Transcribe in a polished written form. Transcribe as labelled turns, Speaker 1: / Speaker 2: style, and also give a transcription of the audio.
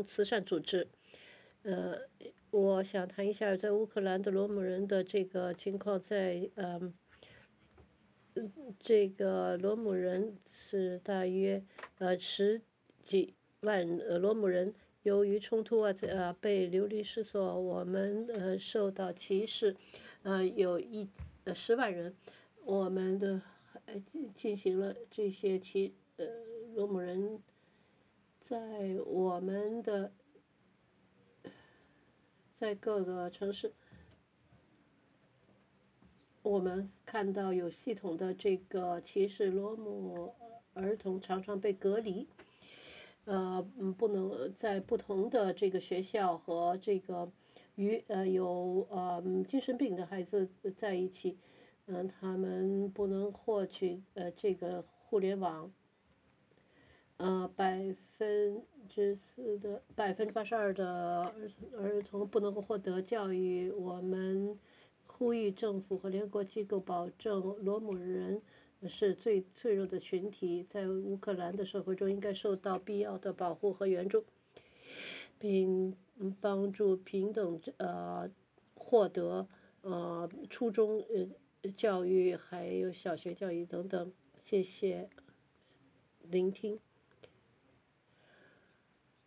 Speaker 1: 同慈善组织。我想谈一下在乌克兰的罗姆人的这个情况，这个罗姆人是大约十几万罗姆人，由于冲突被流离失所，我们受到歧视，有10万人，我们进行了这些罗姆人在我们的在各个城市。我们看到有系统的这个歧视，罗姆儿童常常被隔离，不能在不同的这个学校和这个有精神病的孩子在一起，他们不能获取这个互联网，82%的儿童不能够获得教育。我们呼吁政府和联合国机构保证罗姆人是最脆弱的群体，在乌克兰的社会中应该受到必要的保护和援助，并帮助平等获得初中教育还有小学教育等等。谢谢聆听。